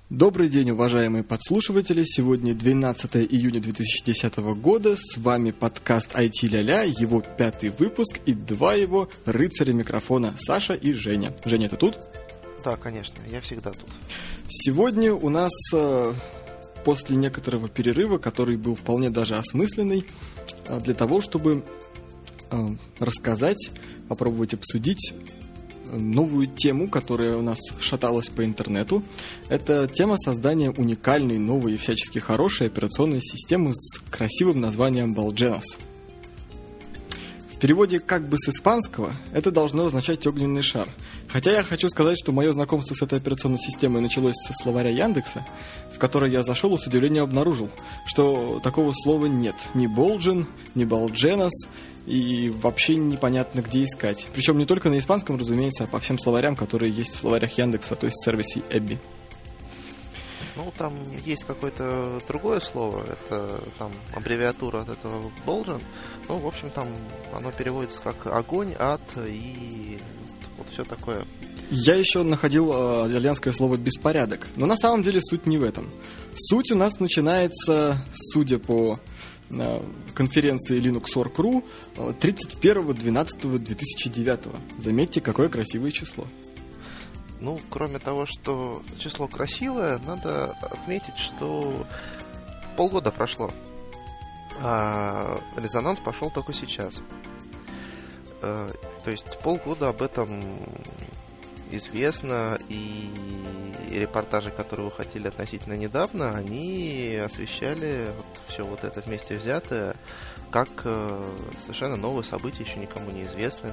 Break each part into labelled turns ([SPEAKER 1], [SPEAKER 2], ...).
[SPEAKER 1] Добрый день, уважаемые подслушиватели. Сегодня 12 июня 2010 года. С вами подкаст IT Ля-Ля, его 5-й выпуск и два его рыцаря микрофона, Саша и Женя. Женя, ты тут?
[SPEAKER 2] Да, конечно, я всегда тут.
[SPEAKER 1] Сегодня у нас, после некоторого перерыва, который был вполне даже осмысленный, для того, чтобы рассказать, попробовать обсудить новую тему, которая у нас шаталась по интернету. Это тема создания уникальной, новой и всячески хорошей операционной системы с красивым названием Balgenos. В переводе как бы с испанского это должно означать «огненный шар». Хотя я хочу сказать, что мое знакомство с этой операционной системой началось со словаря Яндекса, в который я зашел и с удивлением обнаружил, что такого слова нет. Ни Bolgen, ни Balgenos, и вообще непонятно, где искать. Причем не только на испанском, разумеется, а по всем словарям, которые есть в словарях Яндекса, то есть в сервисе Эбби.
[SPEAKER 2] Ну, там есть какое-то другое слово, это там аббревиатура от этого Bolgen. Ну, в общем, там оно переводится как огонь, ад и вот все такое.
[SPEAKER 1] Я еще находил итальянское слово «беспорядок», но на самом деле суть не в этом. Суть у нас начинается, судя по конференции Linux.org.ru, 31.12.2009. Заметьте, какое красивое число.
[SPEAKER 2] Ну, кроме того, что число красивое, надо отметить, что полгода прошло, а резонанс пошел только сейчас. То есть полгода об этом известно, и репортажи, которые выходили относительно недавно, они освещали все вот это вместе взятое как совершенно новое событие, еще никому не известное.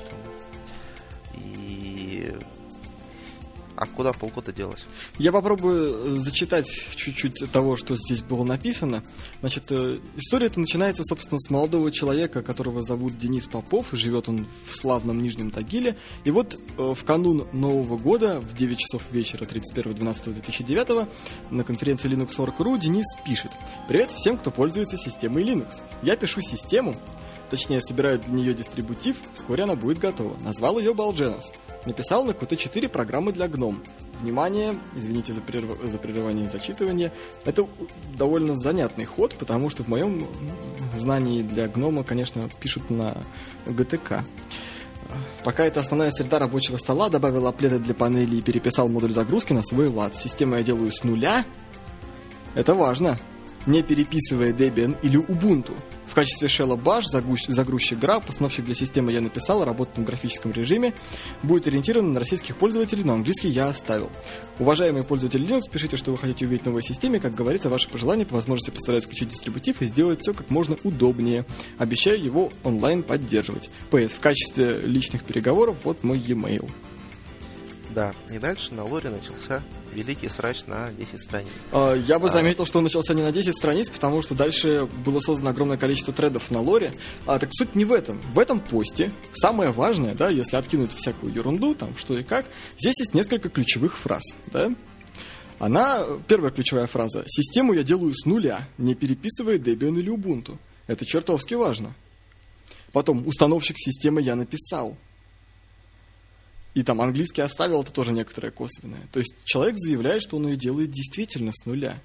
[SPEAKER 2] А куда полгода делось?
[SPEAKER 1] Я попробую зачитать чуть-чуть того, что здесь было написано. Значит, история эта начинается, собственно, с молодого человека, которого зовут Денис Попов, и живет он в славном Нижнем Тагиле. И вот в канун Нового года, в 9 часов вечера 31.12.2009, на конференции Linux.org.ru Денис пишет: «Привет всем, кто пользуется системой Linux. Я пишу систему, точнее, собираю для нее дистрибутив, вскоре она будет готова. Назвал ее Balgenos. Написал на Qt4 программы для GNOME. Внимание, извините за прерывание и зачитывание. Это довольно занятный ход, потому что в моем знании для GNOME, конечно, пишут на GTK. Пока это основная среда рабочего стола, добавил аплеты для панели и переписал модуль загрузки на свой лад. Систему я делаю с нуля. Это важно. Не переписывая Debian или Ubuntu. В качестве шелла Bash, загрузчик GRA, постановщик для системы я написал, работает в графическом режиме, будет ориентирован на российских пользователей, но английский я оставил. Уважаемые пользователи Linux, пишите, что вы хотите увидеть в новой системе, как говорится, ваши пожелания, по возможности постараюсь включить дистрибутив и сделать все как можно удобнее. Обещаю его онлайн поддерживать. PS, в качестве личных переговоров, вот мой e-mail».
[SPEAKER 2] Да, и дальше на лоре начался великий срач на 10 страниц.
[SPEAKER 1] Я бы заметил, что он начался не на 10 страниц, потому что дальше было создано огромное количество тредов на лоре. Так суть не в этом. В этом посте самое важное, да, если откинуть всякую ерунду, там что и как, здесь есть несколько ключевых фраз, да. Первая ключевая фраза: «Систему я делаю с нуля, не переписывая Debian или Ubuntu». Это чертовски важно. Потом: «Установщик системы я написал». И там английский оставил, это тоже некоторое косвенное. То есть человек заявляет, что он ее делает действительно с нуля.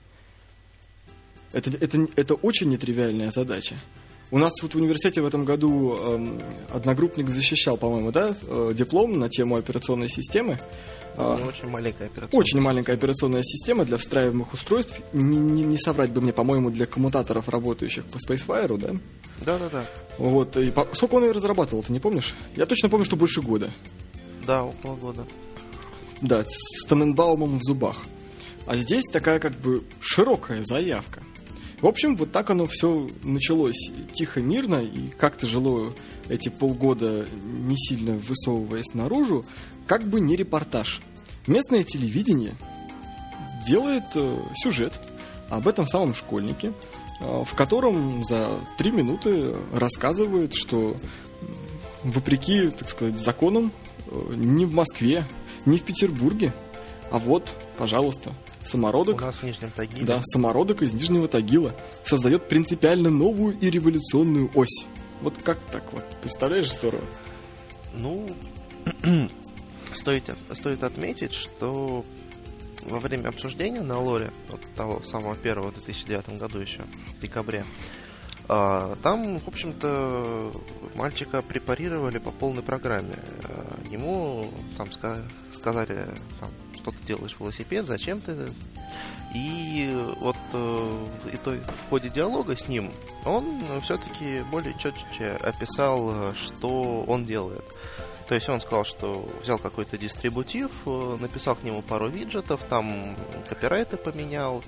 [SPEAKER 1] Это очень нетривиальная задача. У нас вот в университете в этом году одногруппник защищал, по-моему, да, диплом на тему операционной системы.
[SPEAKER 2] Очень маленькая операционная
[SPEAKER 1] Очень маленькая операционная система для встраиваемых устройств. Не соврать бы мне, по-моему, для коммутаторов, работающих по Spacefire, да?
[SPEAKER 2] Да.
[SPEAKER 1] Вот. И сколько он ее разрабатывал, ты не помнишь? Я точно помню, что больше года.
[SPEAKER 2] Да, около года. Да,
[SPEAKER 1] с Таненбаумом в зубах. А здесь такая как бы широкая заявка. В общем, вот так оно все началось тихо, мирно, и как тяжело эти полгода, не сильно высовываясь наружу, как бы не репортаж. Местное телевидение делает сюжет об этом самом школьнике, в котором за 3 минуты рассказывает, что вопреки, так сказать, законам, не в Москве, не в Петербурге, а вот, пожалуйста, самородок.
[SPEAKER 2] У нас в Нижнем Тагиле.
[SPEAKER 1] Да, самородок из Нижнего Тагила создает принципиально новую и революционную ось. Вот как так вот? Представляешь, здорово?
[SPEAKER 2] Ну, стоит отметить, что во время обсуждения на лоре, вот того самого первого в 2009 году еще, в декабре, там, в общем-то, мальчика препарировали по полной программе. Ему там сказали, там, что ты делаешь велосипед, зачем ты? И вот в ходе диалога с ним он все-таки более четче описал, что он делает. То есть он сказал, что взял какой-то дистрибутив, написал к нему пару виджетов, там копирайты поменял.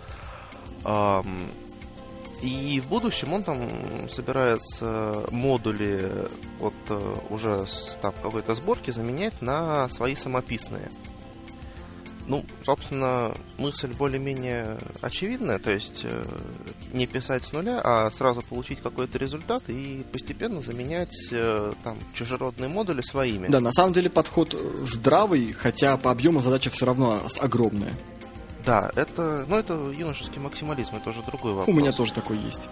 [SPEAKER 2] И в будущем он там собирается модули от уже там какой-то сборки заменять на свои самописные. Ну, собственно, мысль более-менее очевидная, то есть не писать с нуля, а сразу получить какой-то результат и постепенно заменять там чужеродные модули своими.
[SPEAKER 1] Да, на самом деле подход здравый, хотя по объему задача все равно огромная.
[SPEAKER 2] Да, это юношеский максимализм, это уже другой вопрос.
[SPEAKER 1] У меня тоже такой есть.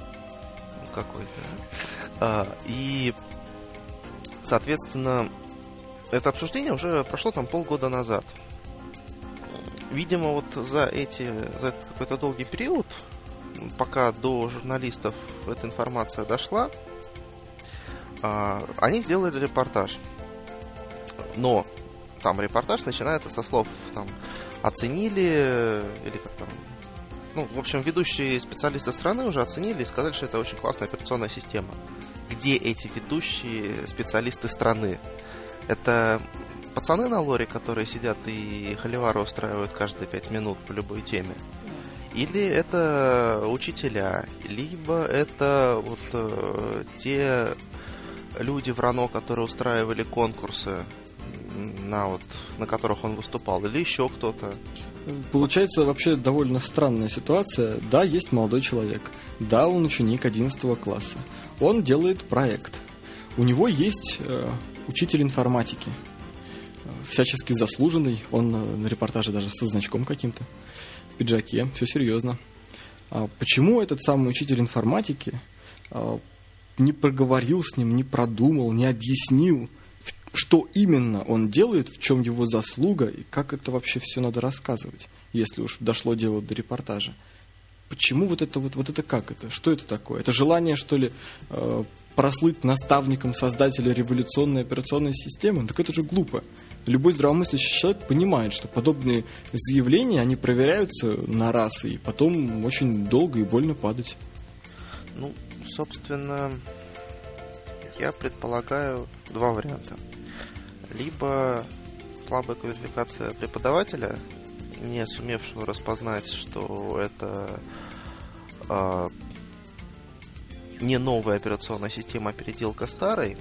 [SPEAKER 2] Какой-то. И, соответственно, это обсуждение уже прошло там полгода назад. Видимо, вот за этот какой-то долгий период, пока до журналистов эта информация дошла, они сделали репортаж. Но там репортаж начинается со слов там оценили, или как там, ну, в общем, ведущие специалисты страны уже оценили и сказали, что это очень классная операционная система. Где эти ведущие специалисты страны? Это пацаны на лоре, которые сидят и холивары устраивают каждые 5 минут по любой теме? Или это учителя? Либо это вот те люди в РАНО, которые устраивали конкурсы, на которых он выступал, или еще кто-то.
[SPEAKER 1] Получается вообще довольно странная ситуация. Да, есть молодой человек. Да, он ученик 11 класса. Он делает проект. У него есть учитель информатики. Всячески заслуженный. Он на репортаже даже со значком каким-то. В пиджаке. Все серьезно. Почему этот самый учитель информатики не проговорил с ним, не продумал, не объяснил, что именно он делает, в чем его заслуга, и как это вообще все надо рассказывать, если уж дошло дело до репортажа? Почему вот это как это? Что это такое? Это желание, что ли, прослыть наставником создателя революционной операционной системы? Так это же глупо. Любой здравомыслящий человек понимает, что подобные заявления, они проверяются на раз, и потом очень долго и больно падать.
[SPEAKER 2] Ну, собственно, я предполагаю два варианта. Либо слабая квалификация преподавателя, не сумевшего распознать, что это не новая операционная система, а переделка старой,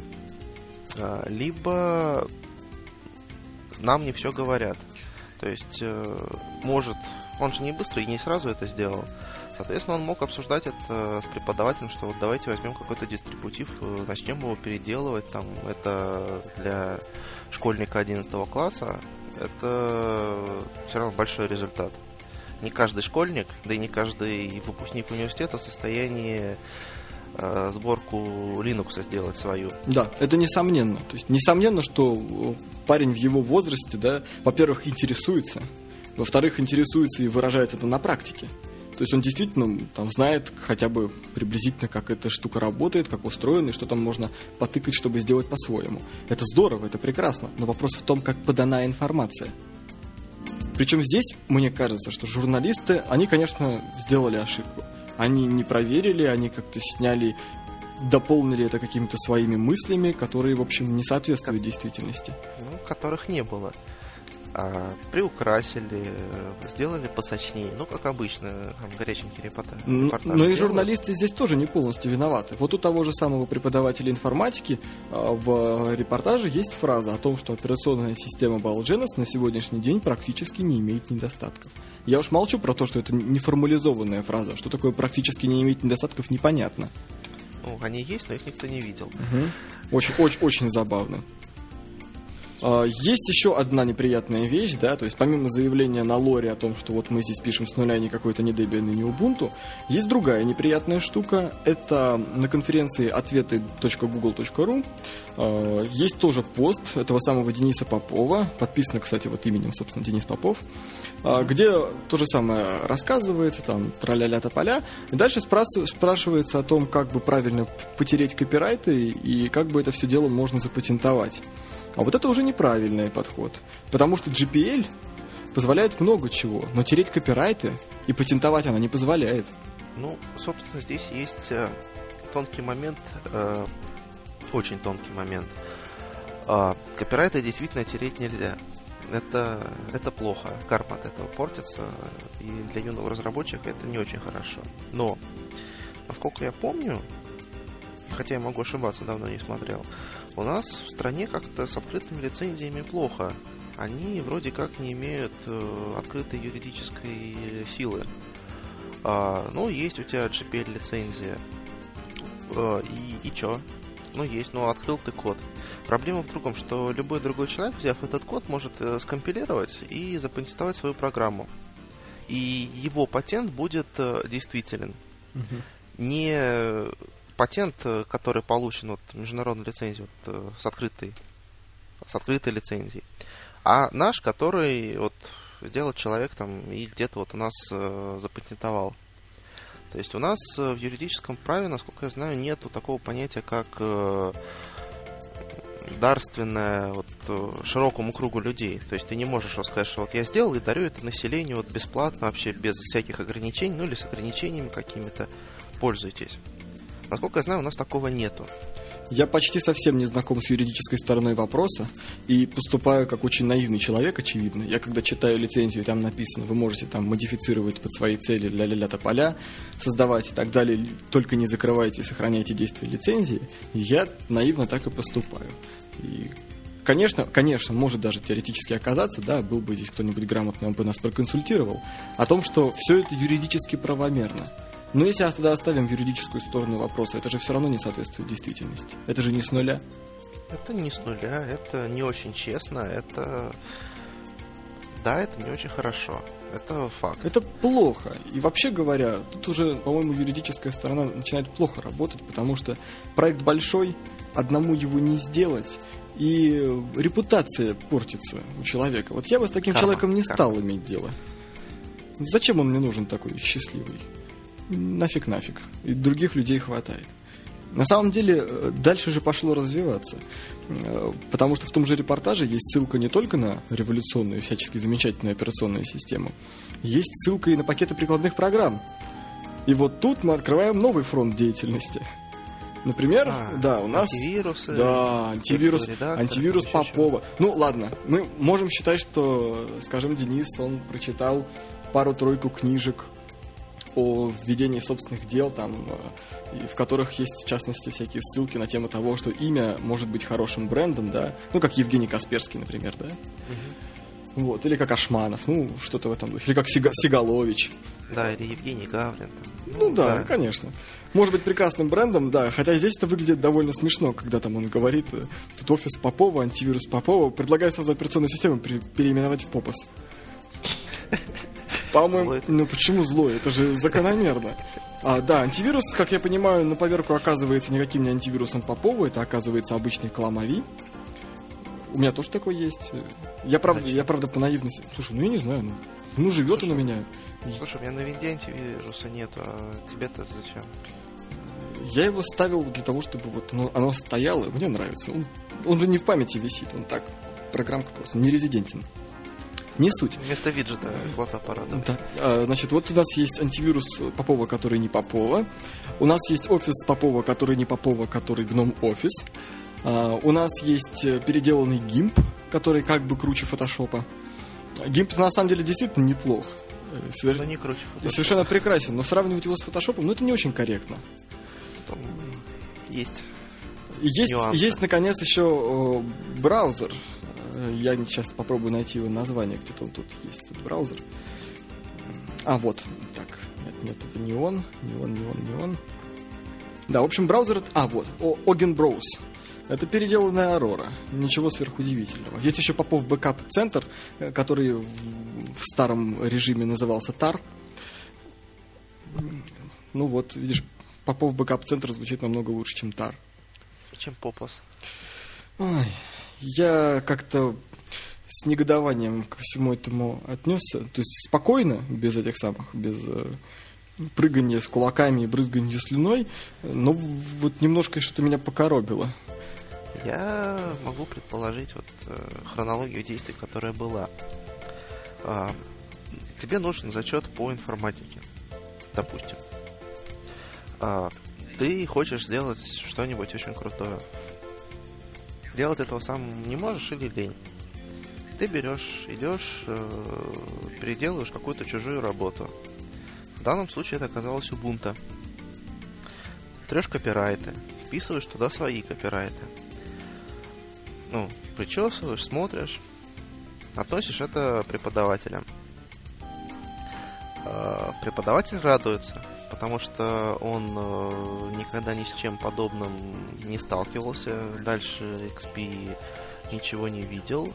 [SPEAKER 2] либо нам не все говорят. То есть, может, он же не быстро и не сразу это сделал. Соответственно, он мог обсуждать это с преподавателем, что вот давайте возьмем какой-то дистрибутив, начнем его переделывать, там, это для школьника 11 класса, это все равно большой результат. Не каждый школьник, да и не каждый выпускник университета в состоянии сборку Linux сделать свою.
[SPEAKER 1] Да, это несомненно. То есть, несомненно, что парень в его возрасте, да, во-первых, интересуется, во-вторых, интересуется и выражает это на практике. То есть он действительно там знает хотя бы приблизительно, как эта штука работает, как устроена, и что там можно потыкать, чтобы сделать по-своему. Это здорово, это прекрасно, но вопрос в том, как подана информация. Причем здесь, мне кажется, что журналисты, они, конечно, сделали ошибку. Они не проверили, они как-то сняли, дополнили это какими-то своими мыслями, которые, в общем, не соответствуют действительности.
[SPEAKER 2] Ну, которых не было. Приукрасили, сделали посочнее, ну, как обычно, там, горяченький репортаж.
[SPEAKER 1] Но и журналисты здесь тоже не полностью виноваты. Вот у того же самого преподавателя информатики в репортаже есть фраза о том, что операционная система Balgenos на сегодняшний день практически не имеет недостатков. Я уж молчу про то, что это неформализованная фраза. Что такое практически не иметь недостатков, непонятно.
[SPEAKER 2] Ну, они есть, но их никто не видел.
[SPEAKER 1] Очень забавно. Есть еще одна неприятная вещь, да, то есть помимо заявления на лоре о том, что вот мы здесь пишем с нуля не какой-то не Debian и не Ubuntu, есть другая неприятная штука. Это на конференции ответы.google.ru есть тоже пост этого самого Дениса Попова, подписано, кстати, вот именем, собственно, Денис Попов, где то же самое рассказывается, там, тра-ля-ля тополя, и дальше спрашивается о том, как бы правильно потереть копирайты и как бы это все дело можно запатентовать. А вот это уже неправильный подход, потому что GPL позволяет много чего, но тереть копирайты и патентовать она не позволяет.
[SPEAKER 2] Ну, собственно, здесь есть тонкий момент, очень тонкий момент. Копирайты действительно тереть нельзя. Это плохо, карма от этого портится, и для юного разработчика это не очень хорошо. Но, насколько я помню, хотя я могу ошибаться, давно не смотрел, у нас в стране как-то с открытыми лицензиями плохо. Они вроде как не имеют открытой юридической силы. Ну, есть у тебя GPL-лицензия. И чё? Ну, есть, но открыл ты код. Проблема в другом, что любой другой человек, взяв этот код, может скомпилировать и запатентовать свою программу. И его патент будет действителен. Не патент, который получен от международной лицензии, вот, с открытой лицензией, а наш, который вот сделал человек там и где-то вот у нас запатентовал. То есть у нас в юридическом праве, насколько я знаю, нету такого понятия, как дарственное вот, широкому кругу людей. То есть ты не можешь вот сказать, что вот я сделал и дарю это населению вот бесплатно, вообще без всяких ограничений, ну или с ограничениями какими-то, пользуйтесь. Насколько я знаю, у нас такого нету.
[SPEAKER 1] Я почти совсем не знаком с юридической стороной вопроса и поступаю как очень наивный человек, очевидно. Я когда читаю лицензию, там написано, вы можете там модифицировать под свои цели ля-ля-ля тополя, создавать и так далее, только не закрывайте и сохраняйте действие лицензии. И я наивно так и поступаю. И конечно, может даже теоретически оказаться, да, был бы здесь кто-нибудь грамотный, он бы нас проконсультировал, о том, что все это юридически правомерно. Но если тогда оставим юридическую сторону вопроса, это же все равно не соответствует действительности. Это же не с нуля.
[SPEAKER 2] Это не с нуля, это не очень честно, это... Да, это не очень хорошо. Это факт.
[SPEAKER 1] Это плохо. И вообще говоря, тут уже, по-моему, юридическая сторона начинает плохо работать, потому что проект большой, одному его не сделать, и репутация портится у человека. Вот я бы с таким человеком не стал иметь дело. Зачем он мне нужен такой счастливый? Нафиг. И других людей хватает. На самом деле, дальше же пошло развиваться. Потому что в том же репортаже есть ссылка не только на революционную, всячески замечательную операционную систему. Есть ссылка и на пакеты прикладных программ. И вот тут мы открываем новый фронт деятельности. Например, у нас...
[SPEAKER 2] Антивирусы.
[SPEAKER 1] Да, антивирус Попова. Ну, ладно, мы можем считать, что, скажем, Денис, он прочитал пару-тройку книжек о введении собственных дел, там, в которых есть, в частности, всякие ссылки на тему того, что имя может быть хорошим брендом, да, ну, как Евгений Касперский, например, да, вот, или как Ашманов, ну, что-то в этом духе, или как Сигалович.
[SPEAKER 2] Да, или Евгений Гаврин.
[SPEAKER 1] Ну да, конечно. Может быть прекрасным брендом, да, хотя здесь это выглядит довольно смешно, когда там он говорит, тут офис Попова, антивирус Попова, предлагаю создать операционную систему переименовать в Попос. По-моему, ну почему злой? Это же закономерно. Да, антивирус, как я понимаю, на поверку оказывается никаким не антивирусом Попова, это оказывается обычный Кламави. У меня тоже такой есть. Я правда по наивности. Слушай, ну я не знаю, ну живет он у меня.
[SPEAKER 2] Слушай, у меня на винде антивируса нету, а тебе-то зачем?
[SPEAKER 1] Я его ставил для того, чтобы вот оно стояло, мне нравится. Он же не в памяти висит, он так, программка просто, не резидентен. Не суть.
[SPEAKER 2] Вместо виджета глаз-аппарата.
[SPEAKER 1] Да. Значит, вот у нас есть антивирус Попова, который не Попова. У нас есть офис Попова, который не Попова, который Гном Офис. У нас есть переделанный GIMP, который как бы круче фотошопа. GIMP на самом деле действительно неплох.
[SPEAKER 2] Но не круче фотошопа.
[SPEAKER 1] Совершенно прекрасен, но сравнивать его с фотошопом, ну это не очень корректно.
[SPEAKER 2] Там есть
[SPEAKER 1] наконец, еще браузер. Я сейчас попробую найти его название, где-то он тут есть, этот браузер. Вот, так, нет, это не он. Да, в общем, браузер, вот, Ogen Browse. Это переделанная Aurora. Ничего сверхудивительного. Есть еще Попов бэкап-центр, который в старом режиме назывался TAR. Ну вот, видишь, Попов бэкап-центр звучит намного лучше, чем TAR.
[SPEAKER 2] Чем Попос.
[SPEAKER 1] Ой, я как-то с негодованием ко всему этому отнесся. То есть спокойно, без этих самых, без прыгания с кулаками и брызгания слюной, но вот немножко что-то меня покоробило.
[SPEAKER 2] Я могу предположить вот хронологию действий, которая была. Тебе нужен зачет по информатике, допустим. Ты хочешь сделать что-нибудь очень крутое. Делать этого сам не можешь или лень. Ты берешь, идешь, переделываешь какую-то чужую работу. В данном случае это оказалось Ubuntu. Трешь копирайты, вписываешь туда свои копирайты. Ну, причесываешь, смотришь, относишь это преподавателям. Преподаватель радуется, потому что он никогда ни с чем подобным не сталкивался, дальше XP ничего не видел.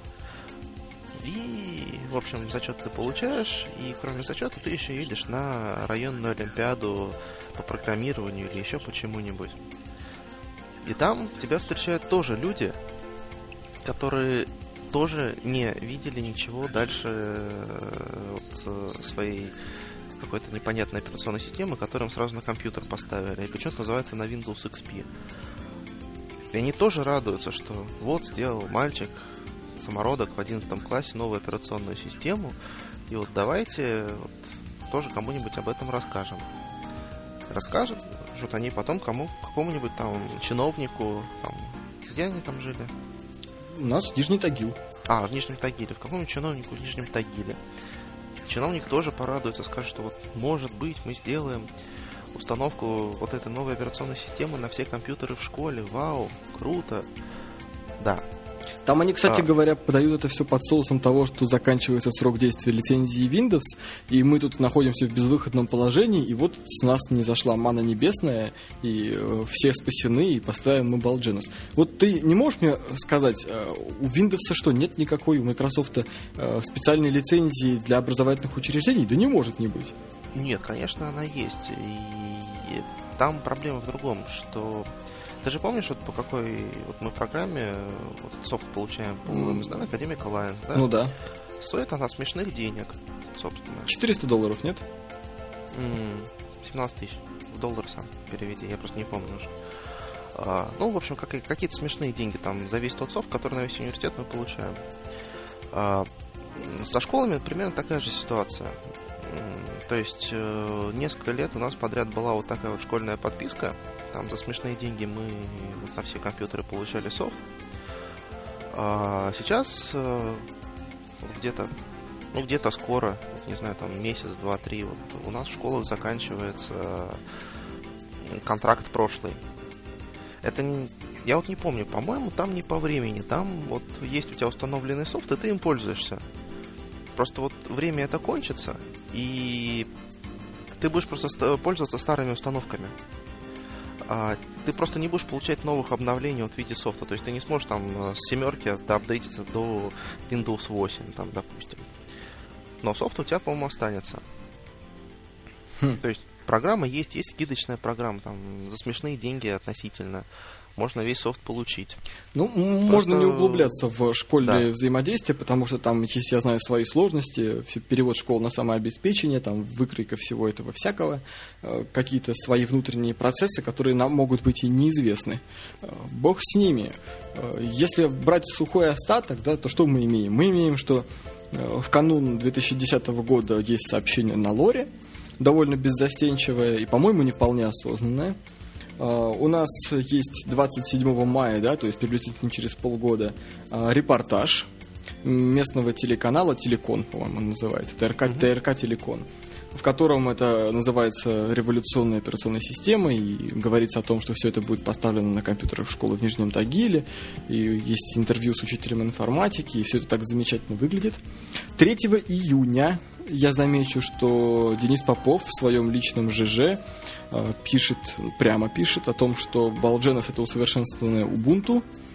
[SPEAKER 2] И, в общем, зачет ты получаешь, и кроме зачета ты еще едешь на районную олимпиаду по программированию или еще почему-нибудь. И там тебя встречают тоже люди, которые тоже не видели ничего дальше от своей какой-то непонятной операционной системы, которую им сразу на компьютер поставили. И почему-то называется на Windows XP. И они тоже радуются, что вот сделал мальчик, самородок в 11 классе новую операционную систему, и вот давайте вот тоже кому-нибудь об этом расскажем. Расскажут они потом какому-нибудь там чиновнику, там, где они там жили?
[SPEAKER 1] У нас Нижний Тагил.
[SPEAKER 2] В Нижнем Тагиле. В каком-нибудь чиновнику в Нижнем Тагиле. Чиновник тоже порадуется, скажет, что вот, может быть, мы сделаем установку вот этой новой операционной системы на все компьютеры в школе. Вау, круто. Да.
[SPEAKER 1] Там они, кстати говоря, подают это все под соусом того, что заканчивается срок действия лицензии Windows, и мы тут находимся в безвыходном положении, и вот с нас не зашла мана небесная, и все спасены, и поставим мы Balgenus. Вот ты не можешь мне сказать, у Windows что, нет никакой, у Microsoft специальной лицензии для образовательных учреждений? Да не может не быть.
[SPEAKER 2] Нет, конечно, она есть. И там проблема в другом, что... Ты же помнишь, вот по какой вот мы программе вот, софт получаем по изданию Academic Alliance, да?
[SPEAKER 1] Ну да.
[SPEAKER 2] Стоит она смешных денег, собственно.
[SPEAKER 1] $400, нет?
[SPEAKER 2] 17 тысяч. В доллар сам переведи, я просто не помню уже. Ну, в общем, какие-то смешные деньги там за весь тот софт, который на весь университет мы получаем. Со школами примерно такая же ситуация. То есть несколько лет у нас подряд была вот такая вот школьная подписка. Там за смешные деньги мы вот на все компьютеры получали софт. Сейчас где-то скоро, не знаю, там месяц, два, три, вот у нас в школах заканчивается контракт прошлый. Это не... Я вот не помню, по-моему, там не по времени. Там вот есть у тебя установленный софт, и ты им пользуешься. Просто вот время это кончится, и ты будешь просто пользоваться старыми установками. Ты просто не будешь получать новых обновлений вот в виде софта. То есть ты не сможешь там с 7 доапдейтиться до Windows 8, там, допустим. Но софт у тебя, по-моему, останется. То есть программа есть скидочная программа, там, за смешные деньги относительно. Можно весь софт получить.
[SPEAKER 1] Ну, просто... можно не углубляться в школьное взаимодействие, потому что там, я знаю, свои сложности, перевод школ на самообеспечение, там выкройка всего этого всякого, какие-то свои внутренние процессы, которые нам могут быть и неизвестны. Бог с ними. Если брать сухой остаток, да, то что мы имеем? Мы имеем, что в канун 2010 года есть сообщение на лоре, довольно беззастенчивое и, по-моему, не вполне осознанное. У нас есть 27 мая, да, то есть приблизительно через полгода, репортаж местного телеканала «Телекон», по-моему, он называется, ТРК «Телекон», в котором это называется революционной операционной системой, и говорится о том, что все это будет поставлено на компьютерах в школе в Нижнем Тагиле, и есть интервью с учителем информатики, и все это так замечательно выглядит. 3 июня я замечу, что Денис Попов в своем личном ЖЖ прямо пишет о том, что Balgenus — это усовершенствованное Ubuntu,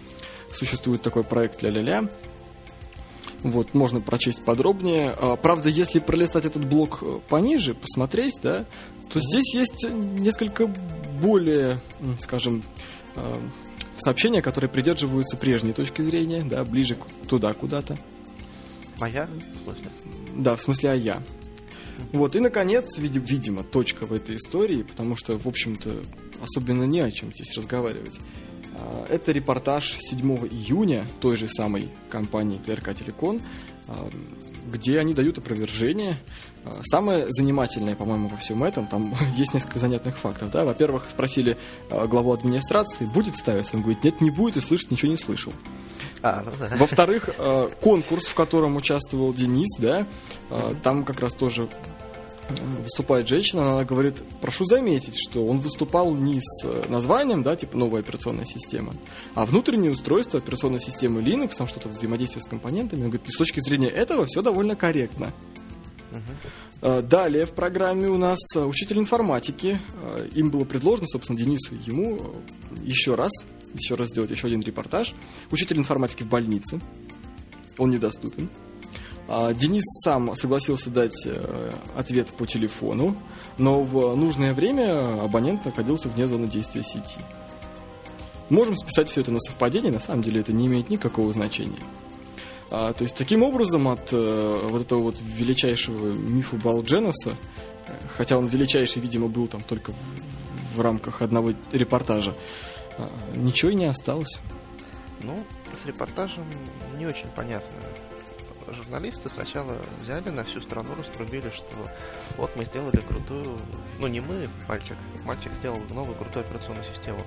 [SPEAKER 1] существует такой проект «Ля-ля-ля». Вот, можно прочесть подробнее. Правда, если пролистать этот блок пониже, посмотреть, да, то здесь есть несколько более, скажем, сообщения, которые придерживаются прежней точки зрения, да, ближе туда куда-то.
[SPEAKER 2] Моя? В смысле?
[SPEAKER 1] Да, в смысле «я». Вот, и, наконец, видимо, точка в этой истории, потому что, в общем-то, особенно не о чем здесь разговаривать. Это репортаж 7 июня той же самой компании ТРК Телеком, где они дают опровержение. Самое занимательное, по-моему, во всем этом, там есть несколько занятных фактов. Да? Во-первых, спросили главу администрации, будет ставиться? Он говорит, нет, не будет, и слышать ничего не слышал.
[SPEAKER 2] Ну да.
[SPEAKER 1] Во-вторых, конкурс, в котором участвовал Денис, да, там как раз тоже выступает женщина, она говорит, прошу заметить, что он выступал не с названием, да, типа новая операционная система, а внутреннее устройство операционной системы Linux, там что-то взаимодействие с компонентами. Он говорит, с точки зрения этого все довольно корректно. Далее в программе у нас учитель информатики. Им было предложено, собственно, Денису и ему еще раз сделать еще один репортаж. Учитель информатики в больнице. Он недоступен. Денис сам согласился дать ответ по телефону, но в нужное время абонент находился вне зоны действия сети. Можем списать все это на совпадение, на самом деле это не имеет никакого значения. То есть таким образом от вот этого вот величайшего мифа Балдженоса, хотя он величайший, видимо, был там только в рамках одного репортажа, ничего и не осталось.
[SPEAKER 2] Ну, с репортажем не очень понятно. Журналисты сначала взяли, на всю страну раструбили, что вот мы сделали крутую... Ну, не мы, мальчик сделал новую крутую операционную систему.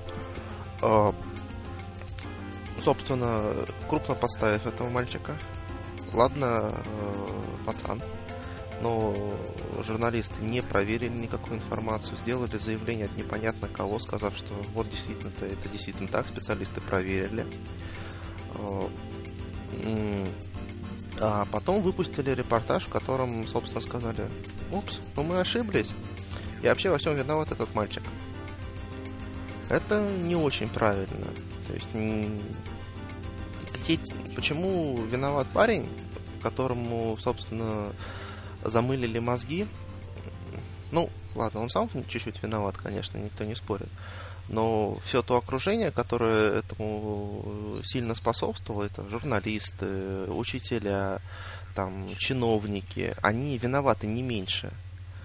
[SPEAKER 2] Собственно, крупно подставив этого мальчика. Ладно, пацан. Но журналисты не проверили никакую информацию, сделали заявление от непонятно кого, сказав, что вот действительно это действительно так, специалисты проверили. А потом выпустили репортаж, в котором, собственно, сказали, упс, ну мы ошиблись, и вообще во всем виноват этот мальчик. Это не очень правильно. То есть, почему виноват парень, которому, собственно, замылили мозги? Ну, ладно, он сам чуть-чуть виноват, конечно, никто не спорит. Но все то окружение, которое этому сильно способствовало, это журналисты, учителя, там, чиновники, они виноваты не меньше.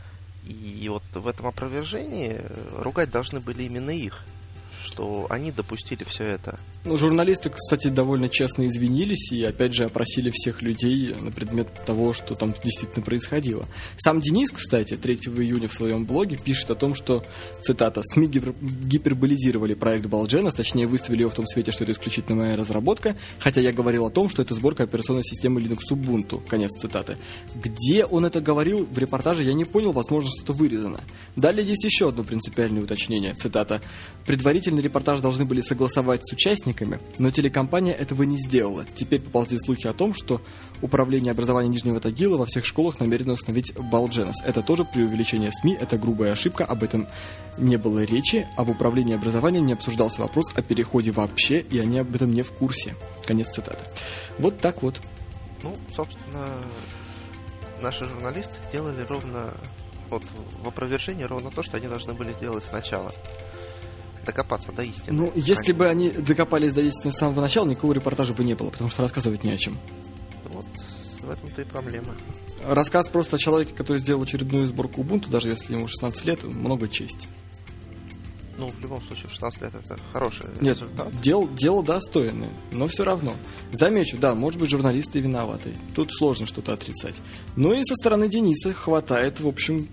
[SPEAKER 2] И вот в этом опровержении ругать должны были именно их, что они допустили все это.
[SPEAKER 1] Ну, журналисты, кстати, довольно честно извинились и, опять же, опросили всех людей на предмет того, что там действительно происходило. Сам Денис, кстати, 3 июня в своем блоге пишет о том, что, цитата, «СМИ гиперболизировали проект Балдженос, точнее, выставили его в том свете, что это исключительно моя разработка, хотя я говорил о том, что это сборка операционной системы Linux Ubuntu». Конец цитаты. Где он это говорил в репортаже, я не понял, возможно, что-то вырезано. Далее есть еще одно принципиальное уточнение, цитата, «Предварительный репортаж должны были согласовать с участниками, но телекомпания этого не сделала. Теперь поползли слухи о том, что Управление образования Нижнего Тагила во всех школах намерено установить Балдженос. Это тоже преувеличение СМИ, это грубая ошибка, об этом не было речи, а в Управлении образования не обсуждался вопрос о переходе вообще, и они об этом не в курсе». Конец цитаты. Вот так вот.
[SPEAKER 2] Ну, собственно, наши журналисты делали ровно, вот в опровержении ровно то, что они должны были сделать сначала. Докопаться до истины.
[SPEAKER 1] Ну, если бы они докопались до истины с самого начала, никакого репортажа бы не было, потому что рассказывать не о чем.
[SPEAKER 2] Вот в этом-то и проблема.
[SPEAKER 1] Рассказ просто о человеке, который сделал очередную сборку Ubuntu, даже если ему 16 лет, много чести.
[SPEAKER 2] Ну, в любом случае, в 16 лет это хороший
[SPEAKER 1] результат. Нет, дело достойное, но все равно. Замечу, да, может быть, журналисты виноваты. Тут сложно что-то отрицать. Но и со стороны Дениса хватает, в общем,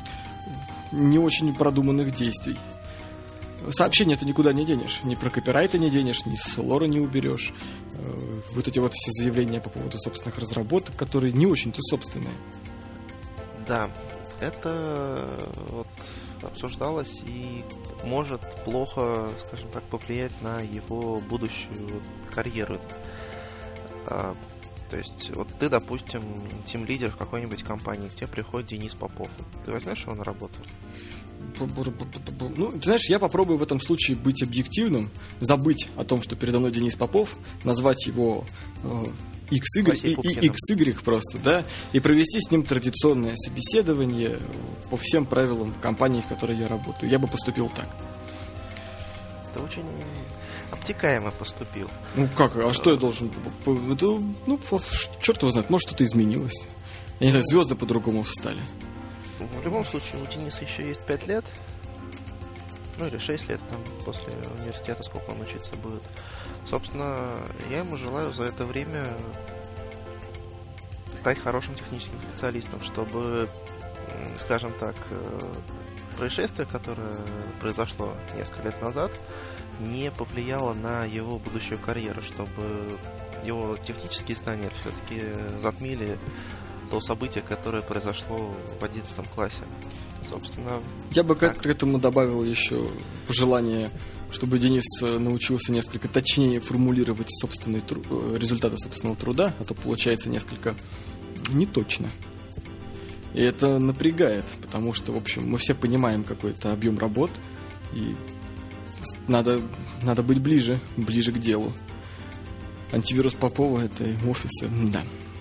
[SPEAKER 1] не очень продуманных действий. Сообщение-то никуда не денешь. Ни про копирайты не денешь, ни с лора не уберешь. Вот эти вот все заявления по поводу собственных разработок, которые не очень-то собственные.
[SPEAKER 2] Да, это вот обсуждалось и может плохо, скажем так, повлиять на его будущую карьеру. То есть, вот ты, допустим, тим-лидер в какой-нибудь компании, к тебе приходит Денис Попов. Ты возьмешь его на работу?
[SPEAKER 1] Ну, ты знаешь, я попробую в этом случае быть объективным, забыть о том, что передо мной Денис Попов, назвать его XY просто, да, и провести с ним традиционное собеседование по всем правилам компании, в которой я работаю. Я бы поступил так.
[SPEAKER 2] Ты очень обтекаемо поступил.
[SPEAKER 1] Ну как, а что я должен... Это, ну, черт его знает, может, что-то изменилось. Я не знаю, звезды по-другому встали.
[SPEAKER 2] В любом случае, у Дениса еще есть 5 лет. Ну, или 6 лет, там, после университета, сколько он учиться будет. Собственно, я ему желаю за это время стать хорошим техническим специалистом, чтобы, скажем так, происшествие, которое произошло несколько лет назад, не повлияло на его будущую карьеру, чтобы его технические знания все-таки затмили то событие, которое произошло в 11 классе. Собственно,
[SPEAKER 1] я бы к этому добавил еще пожелание, чтобы Денис научился несколько точнее формулировать результаты собственного труда, а то получается несколько неточно. И это напрягает, потому что, в общем, мы все понимаем какой-то объем работ, и надо быть ближе к делу. Антивирус Попова — это офисы, да.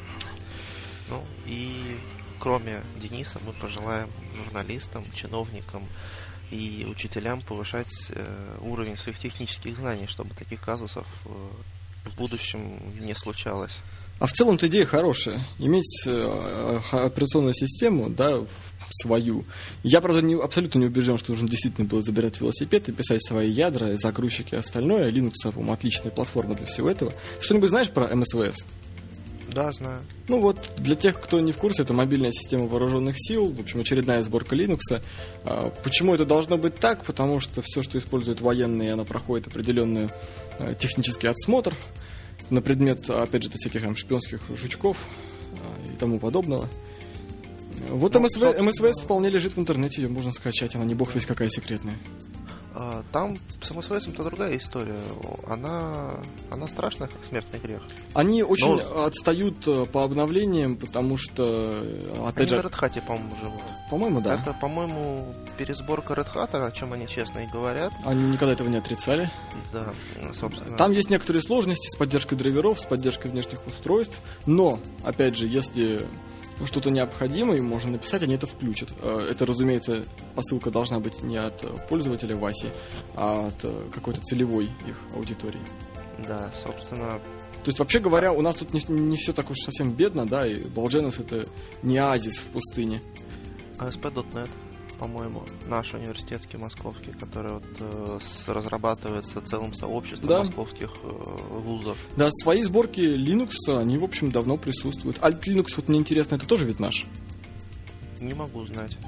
[SPEAKER 2] Ну, и кроме Дениса мы пожелаем журналистам, чиновникам и учителям повышать уровень своих технических знаний, чтобы таких казусов в будущем не случалось.
[SPEAKER 1] А в целом-то идея хорошая. Иметь операционную систему, да, свою. Я, правда, абсолютно не убежден, что нужно действительно было забирать велосипед и писать свои ядра, загрузчики и остальное. Linux, по-моему, отличная платформа для всего этого. Что-нибудь знаешь про MSVS?
[SPEAKER 2] Да, знаю.
[SPEAKER 1] Ну вот, для тех, кто не в курсе, это мобильная система вооруженных сил, в общем, очередная сборка Linux. Почему это должно быть так? Потому что все, что используют военные, оно проходит определенный технический отсмотр на предмет, опять же, всяких шпионских жучков и тому подобного. Вот MSVS вполне лежит в интернете, ее можно скачать, она не бог весь какая секретная.
[SPEAKER 2] Там с MSVS-то другая история. Она страшная, как смертный грех.
[SPEAKER 1] Они очень отстают по обновлениям, потому что, опять же...
[SPEAKER 2] Они на Red Hat, по-моему, живут.
[SPEAKER 1] По-моему, да.
[SPEAKER 2] Это, по-моему, пересборка Red Hat, о чем они честно и говорят.
[SPEAKER 1] Они никогда этого не отрицали.
[SPEAKER 2] Да, собственно.
[SPEAKER 1] Там есть некоторые сложности с поддержкой драйверов, с поддержкой внешних устройств, но, опять же, если что-то необходимое, им можно написать, они это включат. Это, разумеется, посылка должна быть не от пользователя Васи, а от какой-то целевой их аудитории.
[SPEAKER 2] Да, собственно...
[SPEAKER 1] То есть, вообще говоря, у нас тут не все так уж совсем бедно, да, и Bolgenus — это не оазис в пустыне.
[SPEAKER 2] ASP.NET, по-моему, наш университетский московский, который вот разрабатывается целым сообществом московских вузов.
[SPEAKER 1] Да, свои сборки Linux, они, в общем, давно присутствуют. Alt Linux, вот мне интересно, это тоже ведь наш?
[SPEAKER 2] Не могу знать.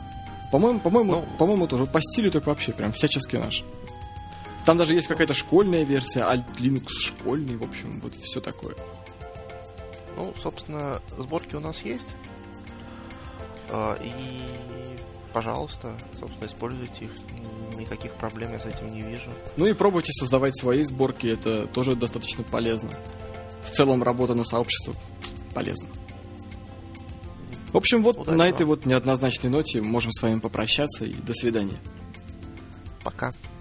[SPEAKER 1] По-моему, тоже. По стилю так вообще прям всячески наш. Там даже есть какая-то школьная версия, Alt Linux школьный, в общем, вот все такое.
[SPEAKER 2] Ну, собственно, сборки у нас есть. И, пожалуйста, собственно, используйте их. Никаких проблем я с этим не вижу.
[SPEAKER 1] Ну и пробуйте создавать свои сборки, это тоже достаточно полезно. В целом, работа на сообщество полезна. В общем, вот удачи на этой вот неоднозначной ноте можем с вами попрощаться и до свидания.
[SPEAKER 2] Пока.